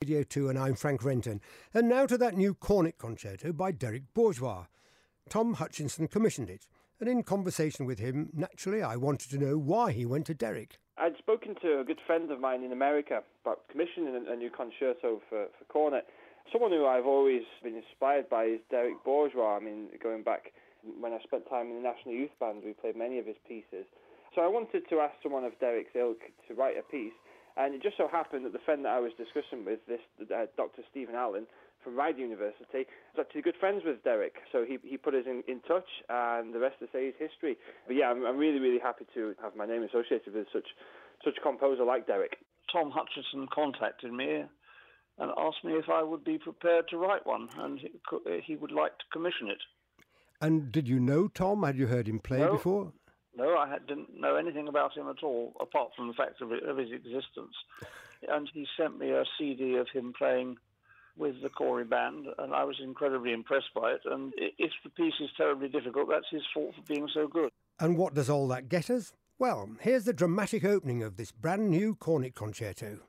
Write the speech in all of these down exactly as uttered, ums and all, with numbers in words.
Radio two and I'm Frank Renton. And now to that new cornet concerto by Derek Bourgeois. Tom Hutchinson commissioned it, and in conversation with him, naturally, I wanted to know why he went to Derek. I'd spoken to a good friend of mine in America about commissioning a new concerto for, for cornet. Someone who I've always been inspired by is Derek Bourgeois. I mean, going back when I spent time in the National Youth Band, we played many of his pieces. So I wanted to ask someone of Derek's ilk to write a piece, and it just so happened that the friend that I was discussing with, this uh, Doctor Stephen Allen from Rider University, was actually good friends with Derek. So he he put us in, in touch, and the rest to say is history. But yeah, I'm, I'm really, really happy to have my name associated with such such a composer like Derek. Tom Hutchinson contacted me and asked me if I would be prepared to write one, and he, he would like to commission it. And did you know Tom? Had you heard him play no, before? No, I had, didn't know anything about him at all, apart from the fact of, it, of his existence. And he sent me a C D of him playing with the Corey Band, and I was incredibly impressed by it. And if the piece is terribly difficult, that's his fault for being so good. And what does all that get us? Well, here's the dramatic opening of this brand new cornet concerto.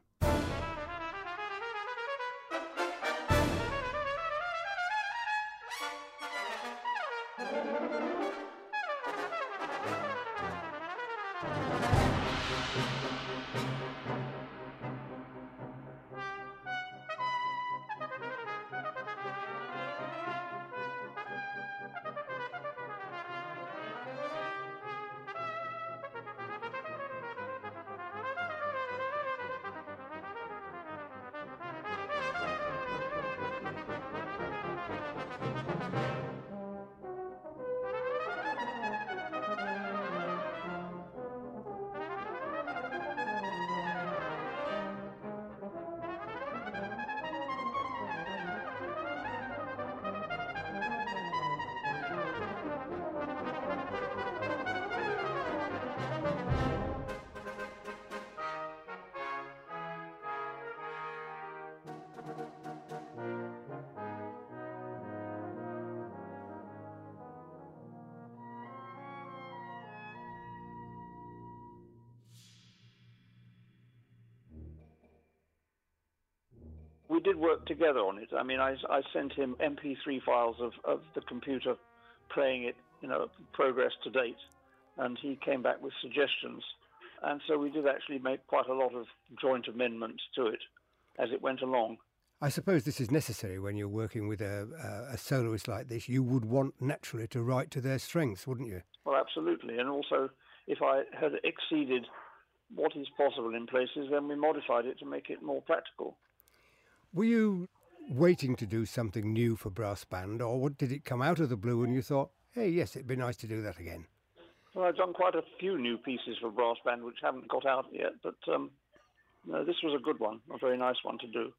We did work together on it. I mean, I, I sent him M P three files of, of the computer playing it, you know, progress to date, and he came back with suggestions. And so we did actually make quite a lot of joint amendments to it as it went along. I suppose this is necessary when you're working with a, a, a soloist like this. You would want naturally to write to their strengths, wouldn't you? Well, absolutely. And also, if I had exceeded what is possible in places, then we modified it to make it more practical. Were you waiting to do something new for brass band, or what, did it come out of the blue and you thought, hey, yes, it'd be nice to do that again? Well, I've done quite a few new pieces for brass band which haven't got out yet, but um, no, this was a good one, a very nice one to do.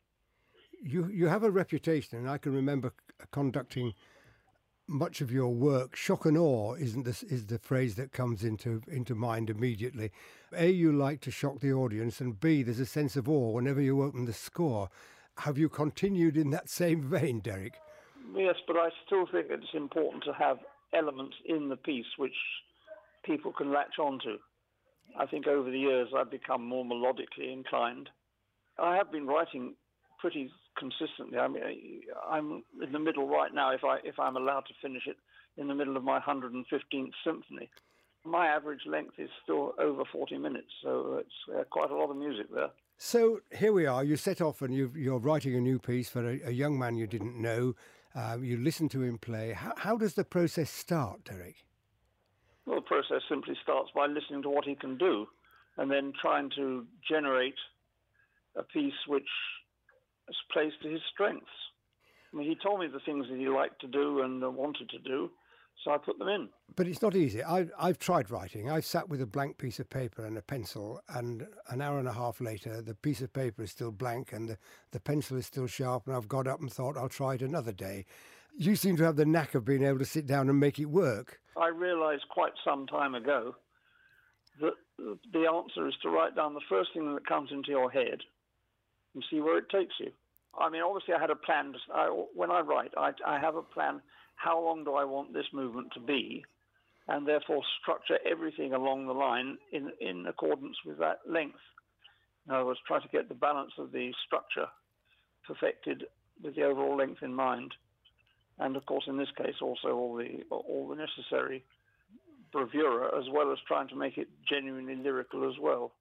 You you have a reputation, and I can remember conducting much of your work. Shock and awe isn't this is the phrase that comes into into mind immediately. A, you like to shock the audience, and B, there's a sense of awe whenever you open the score. Have you continued in that same vein, Derek? Yes, but I still think it's important to have elements in the piece which people can latch onto. I think over the years I've become more melodically inclined. I have been writing pretty consistently. I mean, I'm in the middle right now, if, I, if I'm allowed to finish it, in the middle of my one hundred fifteenth symphony. My average length is still over forty minutes, so it's uh, quite a lot of music there. So here we are, you set off and you've, you're writing a new piece for a, a young man you didn't know. Um, you listen to him play. How, how does the process start, Derek? Well, the process simply starts by listening to what he can do and then trying to generate a piece which plays to his strengths. I mean, he told me the things that he liked to do and uh, wanted to do, so I put them in. But it's not easy. I, I've tried writing. I've sat with a blank piece of paper and a pencil, and an hour and a half later, the piece of paper is still blank and the, the pencil is still sharp, and I've got up and thought, I'll try it another day. You seem to have the knack of being able to sit down and make it work. I realised quite some time ago that the answer is to write down the first thing that comes into your head and see where it takes you. I mean, obviously I had a plan. To, I, when I write, I, I have a plan. How long do I want this movement to be? And therefore structure everything along the line in, in accordance with that length. In other words, try to get the balance of the structure perfected with the overall length in mind. And of course, in this case, also all the all the necessary bravura, as well as trying to make it genuinely lyrical as well.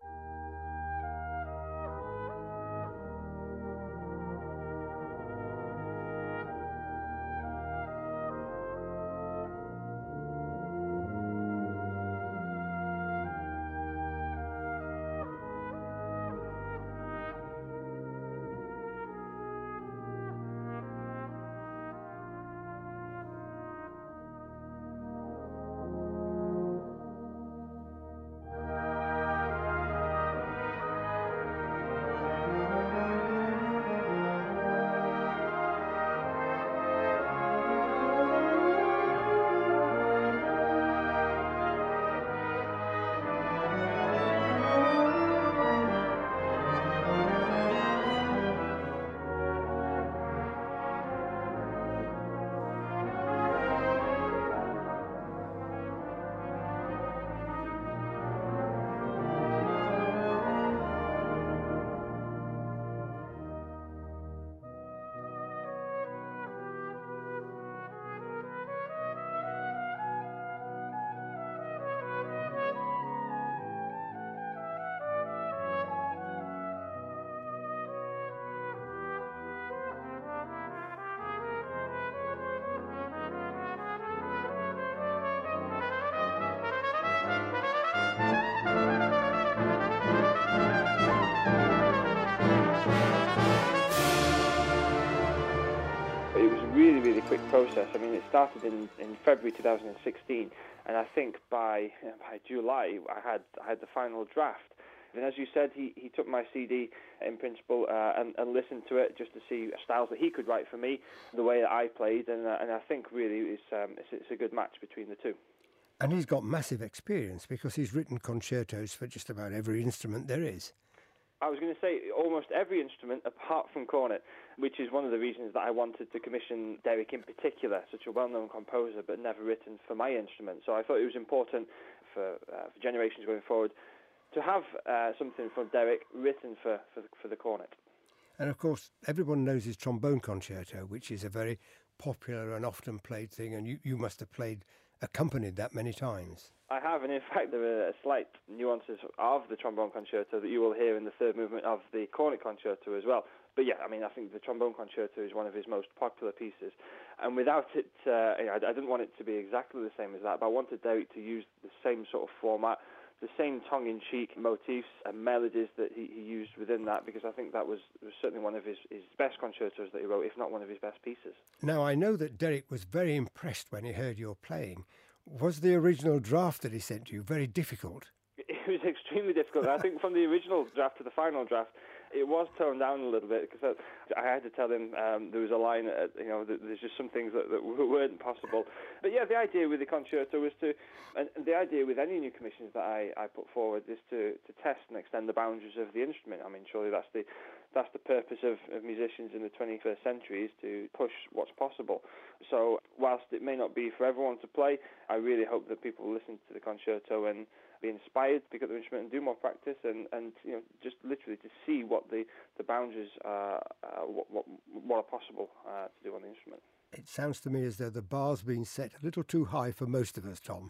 Quick process. I mean, it started in, in February two thousand sixteen, and I think by by July I had I had the final draft. And as you said, he, he took my C D in principle uh, and, and listened to it just to see styles that he could write for me, the way that I played, and uh, and I think really it's, um, it's it's a good match between the two. And he's got massive experience because he's written concertos for just about every instrument there is. I was going to say almost every instrument apart from cornet, which is one of the reasons that I wanted to commission Derek in particular, such a well-known composer, but never written for my instrument. So I thought it was important for, uh, for generations going forward to have uh, something from Derek written for, for, the, for the cornet. And of course, everyone knows his trombone concerto, which is a very popular and often played thing, and you, you must have played, accompanied that many times. I have, and in fact there are slight nuances of the trombone concerto that you will hear in the third movement of the cornet concerto as well. But yeah, I mean, I think the trombone concerto is one of his most popular pieces. And without it, uh, I didn't want it to be exactly the same as that, but I wanted Derek to use the same sort of format, the same tongue-in-cheek motifs and melodies that he, he used within that, because I think that was, was certainly one of his, his best concertos that he wrote, if not one of his best pieces. Now, I know that Derek was very impressed when he heard your playing. Was the original draft that he sent you very difficult? It was extremely difficult. I think from the original draft to the final draft, it was toned down a little bit because I, I had to tell him um, there was a line, uh, you know, that there's just some things that, that weren't possible. But yeah, the idea with the concerto was to, and the idea with any new commissions that I, I put forward is to, to test and extend the boundaries of the instrument. I mean, surely that's the that's the purpose of, of musicians in the twenty-first century, is to push what's possible. So whilst it may not be for everyone to play, I really hope that people listen to the concerto and be inspired to pick up the instrument and do more practice, and, and you know, just literally to see what the, the boundaries are, uh, what, what, what are possible uh, to do on the instrument. It sounds to me as though the bar's been set a little too high for most of us, Tom.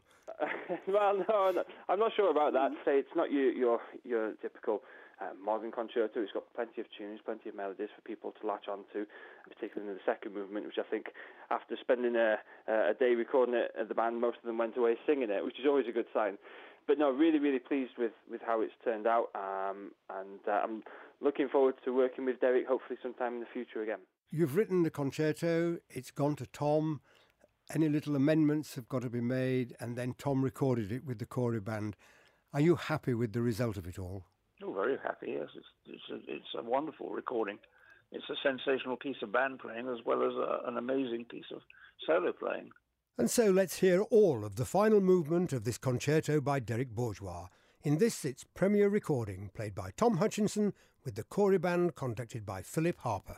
Well, no, no, I'm not sure about that. Say it's not your your, your typical uh, modern concerto. It's got plenty of tunes, plenty of melodies for people to latch onto, particularly in the second movement, which I think after spending a, a day recording it at the band, most of them went away singing it, which is always a good sign. But no, really, really pleased with, with how it's turned out, um, and uh, I'm looking forward to working with Derek, hopefully sometime in the future again. You've written the concerto, it's gone to Tom, any little amendments have got to be made, and then Tom recorded it with the Corey band. Are you happy with the result of it all? Oh, very happy, yes. It's, it's, a, it's a wonderful recording. It's a sensational piece of band playing as well as a, an amazing piece of solo playing. And so let's hear all of the final movement of this concerto by Derek Bourgeois. In this, its premiere recording, played by Tom Hutchinson with the Corey band conducted by Philip Harper.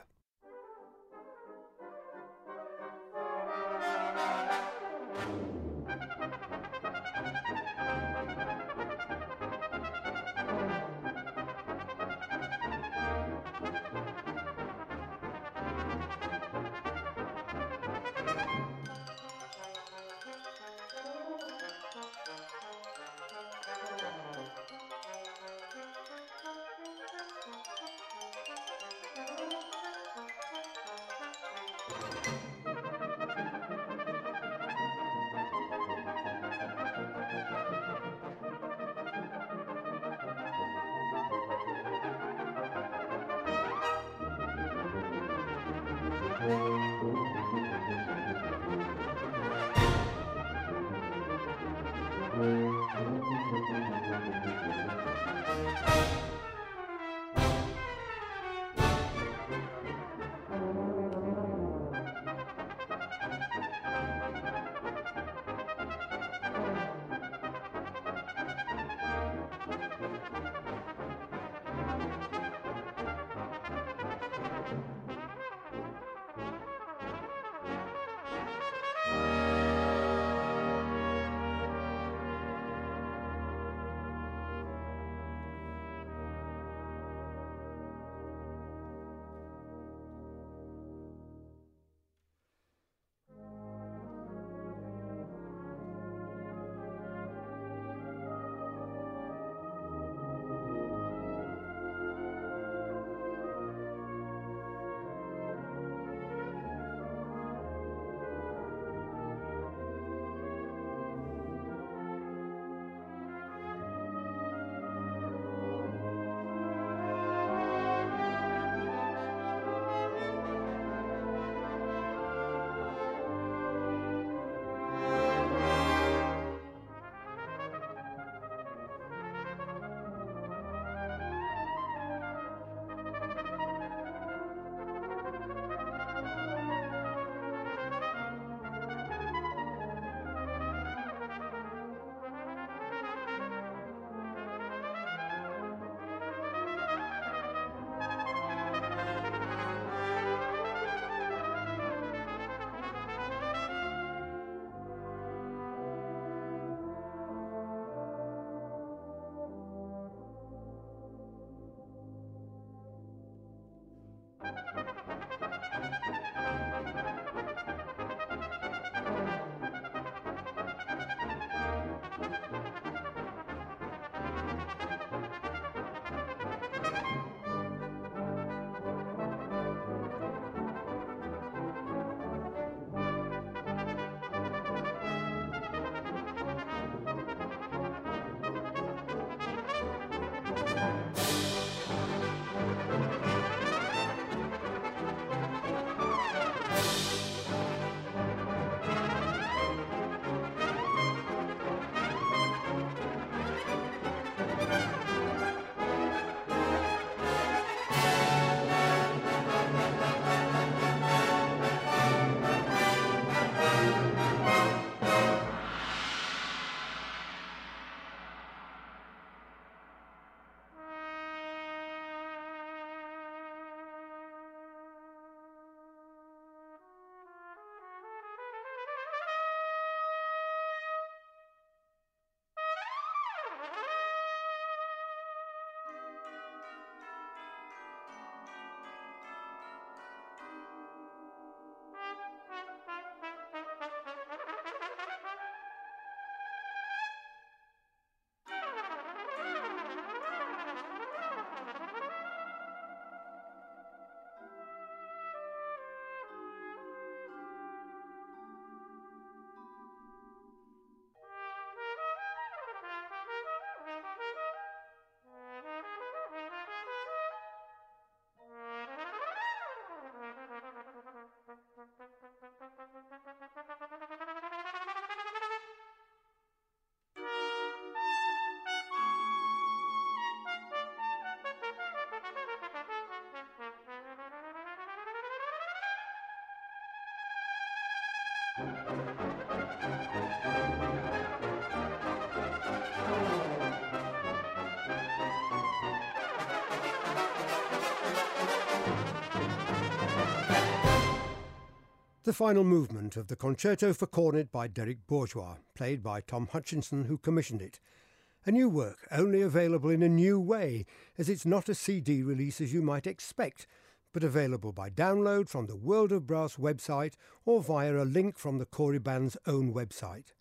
The final movement of the Concerto for Cornet by Derek Bourgeois, played by Tom Hutchinson, who commissioned it. A new work, only available in a new way, as it's not a C D release as you might expect, but available by download from the World of Brass website or via a link from the Corey Band's own website.